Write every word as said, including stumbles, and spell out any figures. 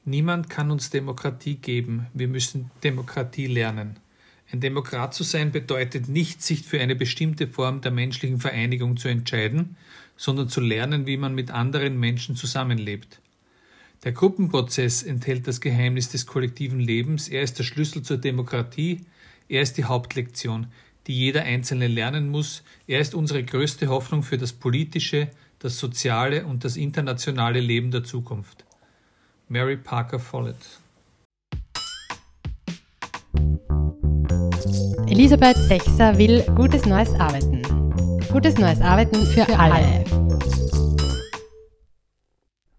Niemand kann uns Demokratie geben, wir müssen Demokratie lernen. Ein Demokrat zu sein bedeutet nicht, sich für eine bestimmte Form der menschlichen Vereinigung zu entscheiden, sondern zu lernen, wie man mit anderen Menschen zusammenlebt. Der Gruppenprozess enthält das Geheimnis des kollektiven Lebens, er ist der Schlüssel zur Demokratie, er ist die Hauptlektion, die jeder Einzelne lernen muss, er ist unsere größte Hoffnung für das politische, das soziale und das internationale Leben der Zukunft. Mary Parker Follett. Elisabeth Sechser will gutes neues Arbeiten. Gutes neues Arbeiten für alle.